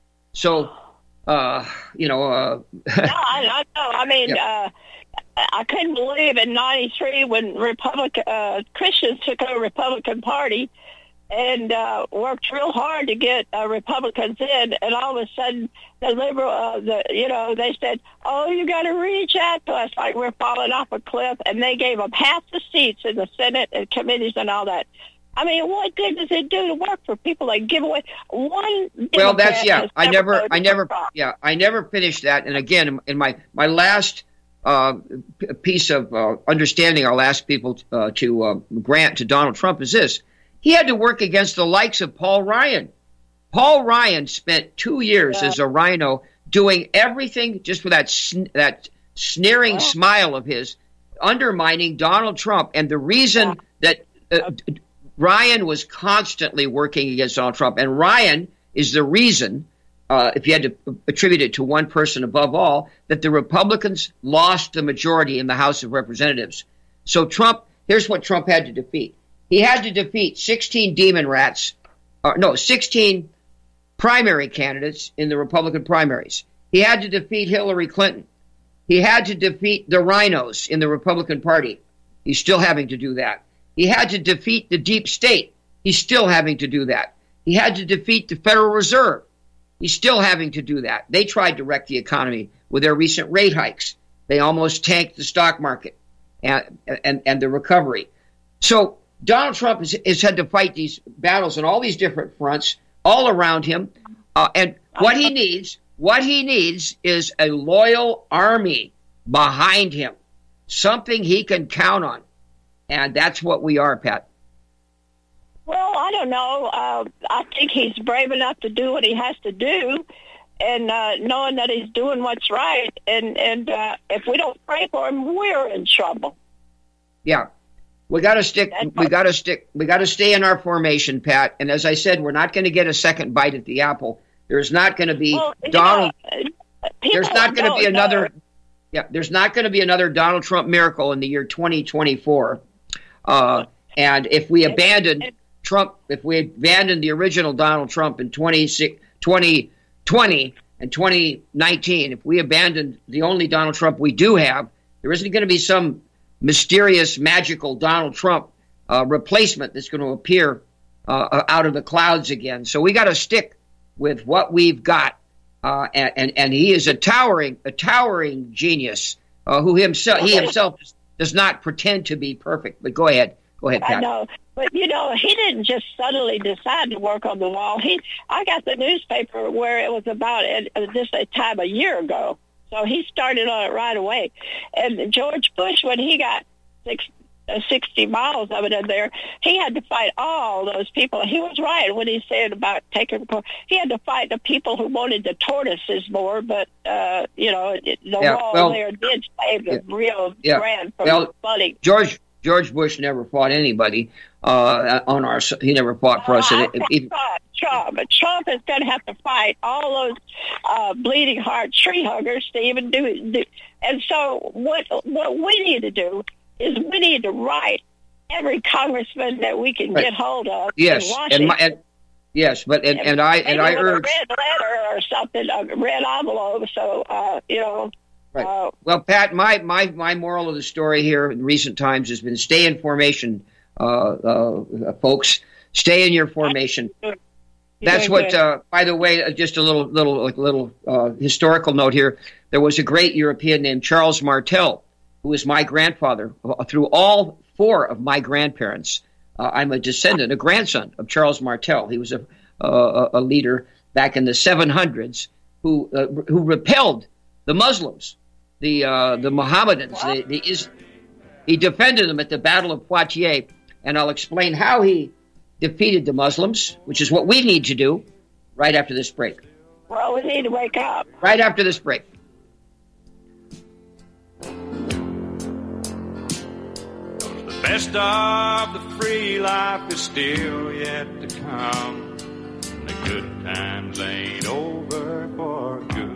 So, uh, you know. Uh, no, I, I know. I mean, yeah. uh, I couldn't believe in ninety-three when Republican uh, Christians took over Republican Party and uh, worked real hard to get uh, Republicans in, and all of a sudden the liberal, uh, the you know, they said, "Oh, you got to reach out to us like we're falling off a cliff," and they gave them half the seats in the Senate and committees and all that. I mean, what good does it do to work for people that give away one? Well, that's yeah. I never, I never, yeah, I never finished that. And again, in, in my my last uh, piece of uh, understanding, I'll ask people uh, to uh, grant to Donald Trump is this. He had to work against the likes of Paul Ryan. Paul Ryan spent two years yeah. as a rhino doing everything just with that sn- that sneering oh. smile of his, undermining Donald Trump. And the reason yeah. that uh, Ryan was constantly working against Donald Trump, and Ryan is the reason, uh, if you had to attribute it to one person above all, that the Republicans lost the majority in the House of Representatives. So Trump, here's what Trump had to defeat. He had to defeat sixteen demon rats, or no, sixteen primary candidates in the Republican primaries. He had to defeat Hillary Clinton. He had to defeat the rhinos in the Republican Party. He's still having to do that. He had to defeat the deep state. He's still having to do that. He had to defeat the Federal Reserve. He's still having to do that. They tried to wreck the economy with their recent rate hikes. They almost tanked the stock market and and, and the recovery. So Donald Trump has, has had to fight these battles on all these different fronts all around him. Uh, and what he needs, what he needs is a loyal army behind him, something he can count on. And that's what we are, Pat. Well, I don't know. Uh, I think he's brave enough to do what he has to do, and uh, knowing that he's doing what's right. And, and uh, if we don't pray for him, we're in trouble. Yeah. We got to stick. We got to stick. We got to stay in our formation, Pat. And as I said, we're not going to get a second bite at the apple. There's not going to be well, Donald. Know, there's not going to be another. Know. Yeah, there's not going to be another Donald Trump miracle in the year twenty twenty-four. Uh, and if we abandon Trump, if we abandon the original Donald Trump in twenty twenty and twenty nineteen, if we abandon the only Donald Trump we do have, there isn't going to be some mysterious, magical Donald Trump uh, replacement that's going to appear uh, out of the clouds again. So we got to stick with what we've got, uh, and, and and he is a towering, a towering genius uh, who himself he himself does not pretend to be perfect. But go ahead, go ahead, Pat. I know, but you know, he didn't just suddenly decide to work on the wall. He, I got the newspaper where it was about at this time a year ago. So he started on it right away. And George Bush, when he got six, uh, sixty miles of it in there, he had to fight all those people. He was right when he said about taking, he had to fight the people who wanted the tortoises more, but, uh, you know, the yeah, wall well, there did save the yeah, real yeah. grand from well, flooding. George George Bush never fought anybody uh, on our, he never fought for uh, us. I It, it, Trump, but Trump is going to have to fight all those uh, bleeding heart tree huggers to even do, do. And so what what we need to do is we need to write every congressman that we can right. get hold of yes. in Washington. And, my, and, Yes, but and, and I and I urge a red letter or something, a red envelope. So uh, you know. Right. Uh, well, Pat, my, my my moral of the story here in recent times has been stay in formation, uh, uh, folks. Stay in your formation. That's what. Uh, by the way, just a little little like little uh, historical note here. There was a great European named Charles Martel, who was my grandfather. Through all four of my grandparents, uh, I'm a descendant, a grandson of Charles Martel. He was a uh, a leader back in the seven hundreds who uh, who repelled the Muslims, the uh, the Mohammedans. The, the is he defended them at the Battle of Poitiers, and I'll explain how he defeated the Muslims, which is what we need to do right after this break. Well, we need to wake up. Right after this break. The best of the free life is still yet to come. The good times ain't over for good.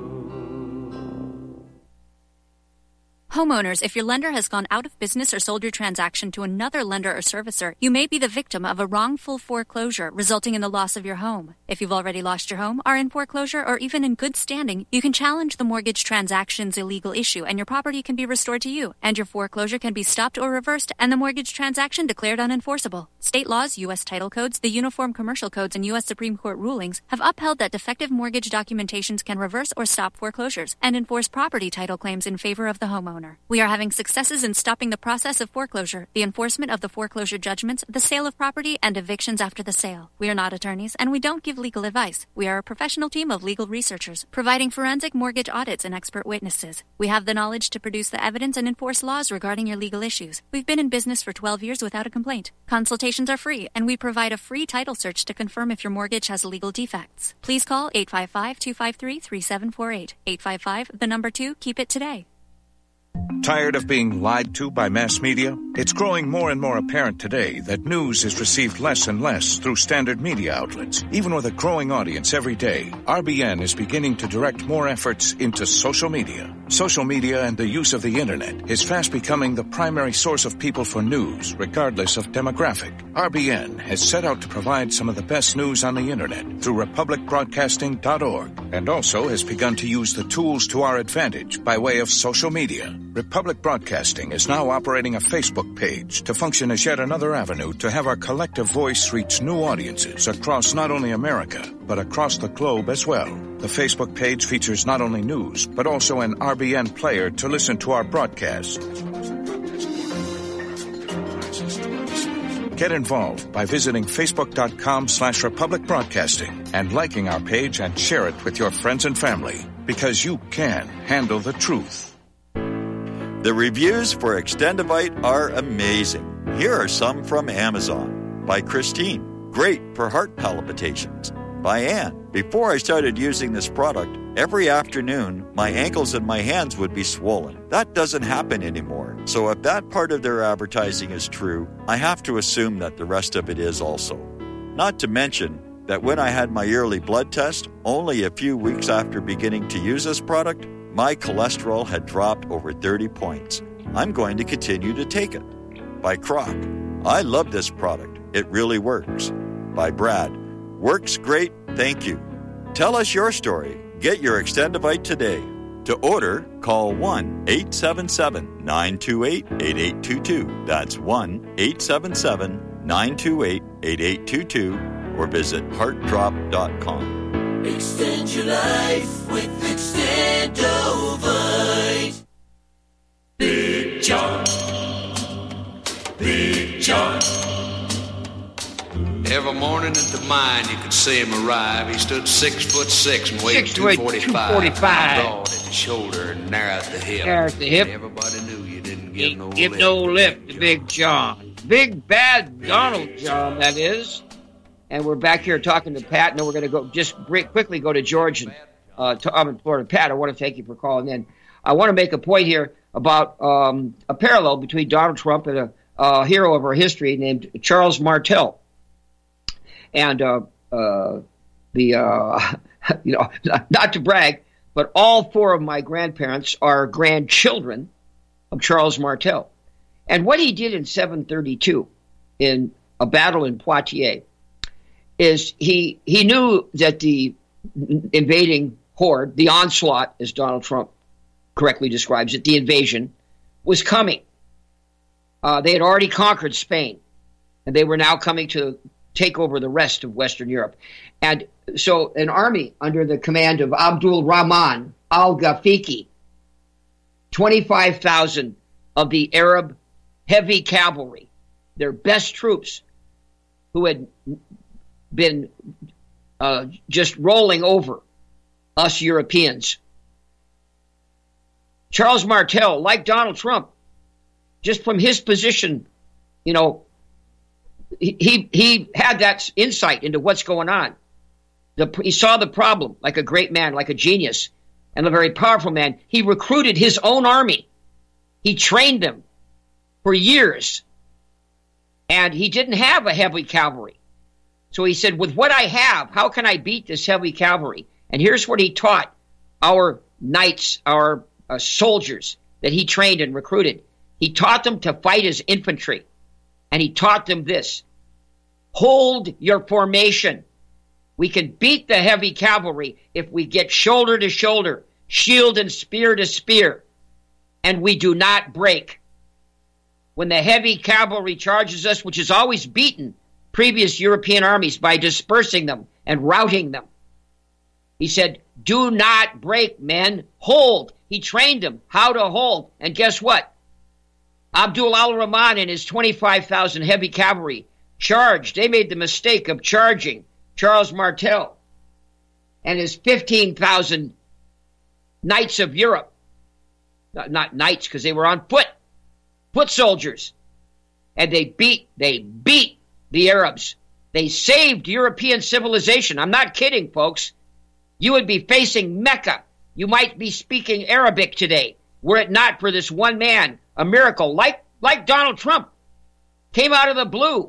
Homeowners, if your lender has gone out of business or sold your transaction to another lender or servicer, you may be the victim of a wrongful foreclosure resulting in the loss of your home. If you've already lost your home, are in foreclosure, or even in good standing, you can challenge the mortgage transaction's illegal issue and your property can be restored to you, and your foreclosure can be stopped or reversed and the mortgage transaction declared unenforceable. State laws, U S title codes, the Uniform Commercial Codes, and U S Supreme Court rulings have upheld that defective mortgage documentations can reverse or stop foreclosures and enforce property title claims in favor of the homeowner. We are having successes in stopping the process of foreclosure, the enforcement of the foreclosure judgments, the sale of property, and evictions after the sale. We are not attorneys, and we don't give legal advice. We are a professional team of legal researchers, providing forensic mortgage audits and expert witnesses. We have the knowledge to produce the evidence and enforce laws regarding your legal issues. We've been in business for twelve years without a complaint. Consultations are free, and we provide a free title search to confirm if your mortgage has legal defects. Please call eight five five, two five three, three seven four eight. eight five five, the number two, keep it today. Tired of being lied to by mass media? It's growing more and more apparent today that news is received less and less through standard media outlets. Even with a growing audience every day, R B N is beginning to direct more efforts into social media. Social media and the use of the internet is fast becoming the primary source of people for news, regardless of demographic. R B N has set out to provide some of the best news on the internet through republic broadcasting dot org, and also has begun to use the tools to our advantage by way of social media. Republic Broadcasting is now operating a Facebook page to function as yet another avenue to have our collective voice reach new audiences across not only America, but across the globe as well. The Facebook page features not only news, but also an R B N player to listen to our broadcast. Get involved by visiting facebook.com slash Republic Broadcasting and liking our page and share it with your friends and family, because you can handle the truth. The reviews for Extendivite are amazing. Here are some from Amazon. By Christine, great for heart palpitations. By Ann, before I started using this product, every afternoon my ankles and my hands would be swollen. That doesn't happen anymore. So if that part of their advertising is true, I have to assume that the rest of it is also. Not to mention that when I had my yearly blood test, only a few weeks after beginning to use this product, my cholesterol had dropped over thirty points. I'm going to continue to take it. By Croc, I love this product. It really works. By Brad, works great, thank you. Tell us your story. Get your Extendivite today. To order, call one eight seven seven, nine two eight, eight eight two two. That's one eight seven seven, nine two eight, eight eight two two, or visit heart drop dot com. Extend your life with Extendovite. Big John. Big John. Every morning at the mine, you could see him arrive. He stood six foot six and weighed Six two foot forty-five. two forty-five. Broad at the shoulder and narrow at the hip. Narrow at the hip. Everybody knew you didn't give no Give lift. no lift to Big John. Big bad Donald John, that is. And we're back here talking to Pat, and then we're going to go just break, quickly go to George and uh, Tom in Florida. Pat, I want to thank you for calling in. I want to make a point here about um, a parallel between Donald Trump and a, a hero of our history named Charles Martel. And uh, uh, the uh, you know, not to brag, but all four of my grandparents are grandchildren of Charles Martel. And what he did in seven thirty-two in a battle in Poitiers, is he he knew that the invading horde, the onslaught, as Donald Trump correctly describes it, the invasion, was coming. Uh, they had already conquered Spain, and they were now coming to take over the rest of Western Europe. And so an army under the command of Abdul Rahman al-Ghafiqi, twenty-five thousand of the Arab heavy cavalry, their best troops, who had been uh, just rolling over us Europeans. Charles Martel, like Donald Trump, just from his position, you know, he he, he had that insight into what's going on. The, he saw the problem like a great man, like a genius, and a very powerful man. He recruited his own army. He trained them for years. And he didn't have a heavy cavalry. So he said, with what I have, how can I beat this heavy cavalry? And here's what he taught our knights, our uh, soldiers that he trained and recruited. He taught them to fight as infantry. And he taught them this: hold your formation. We can beat the heavy cavalry if we get shoulder to shoulder, shield and spear to spear, and we do not break. When the heavy cavalry charges us, which has always beaten previous European armies by dispersing them and routing them, he said, do not break, men. Hold. He trained them how to hold. And guess what? Abdul al-Rahman and his twenty-five thousand heavy cavalry charged. They made the mistake of charging Charles Martel and his fifteen thousand knights of Europe. Not, not knights, because they were on foot. Foot soldiers. And they beat, they beat the Arabs. They saved European civilization. I'm not kidding, folks. You would be facing Mecca. You might be speaking Arabic today, were it not for this one man, a miracle, like, like Donald Trump, came out of the blue.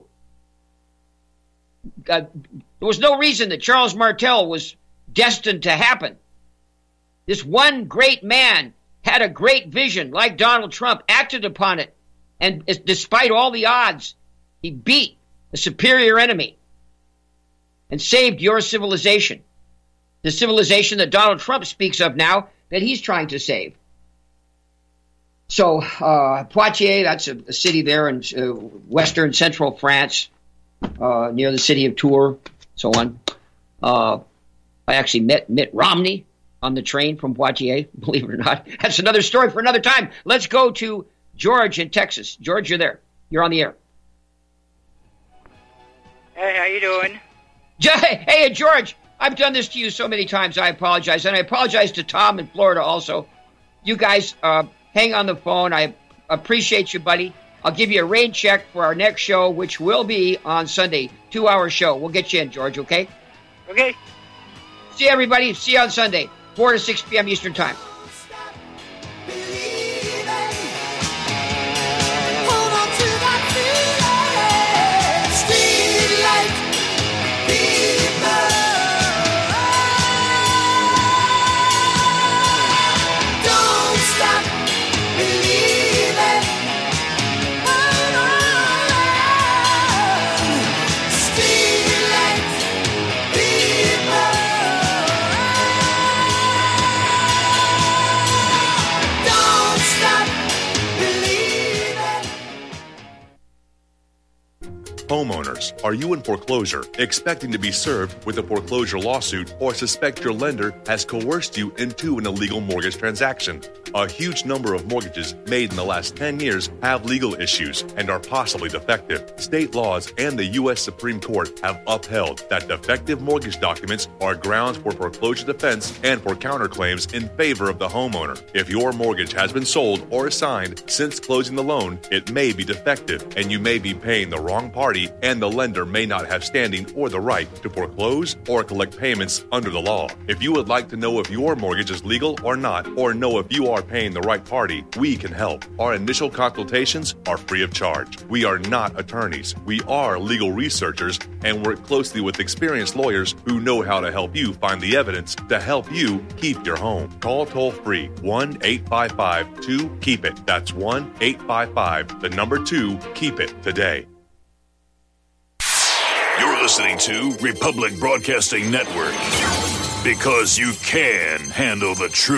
Uh, there was no reason that Charles Martel was destined to happen. This one great man had a great vision, like Donald Trump, acted upon it, and despite all the odds, he beat a superior enemy and saved your civilization, the civilization that Donald Trump speaks of now that he's trying to save. So uh, Poitiers, that's a, a city there in uh, western central France, uh, near the city of Tours, so on. Uh, I actually met Mitt Romney on the train from Poitiers, believe it or not. That's another story for another time. Let's go to George in Texas. George, you're there. You're on the air. Hey, how you doing? Hey, George, I've done this to you so many times. I apologize. And I apologize to Tom in Florida also. You guys, uh, hang on the phone. I appreciate you, buddy. I'll give you a rain check for our next show, which will be on Sunday. Two-hour show. We'll get you in, George, okay? Okay. See you, everybody. See you on Sunday, four to six p.m. Eastern Time. Homeowners, are you in foreclosure, expecting to be served with a foreclosure lawsuit, or suspect your lender has coerced you into an illegal mortgage transaction? A huge number of mortgages made in the last ten years have legal issues and are possibly defective. State laws and the U S Supreme Court have upheld that defective mortgage documents are grounds for foreclosure defense and for counterclaims in favor of the homeowner. If your mortgage has been sold or assigned since closing the loan, it may be defective and you may be paying the wrong party, and the lender may not have standing or the right to foreclose or collect payments under the law. If you would like to know if your mortgage is legal or not, or know if you are paying the right party, we can help. Our initial consultations are free of charge. We are not attorneys. We are legal researchers and work closely with experienced lawyers who know how to help you find the evidence to help you keep your home. Call toll-free one eight five five two keep it. That's one eight five five, the number two, keep it today. You're listening to Republic Broadcasting Network, because you can handle the truth.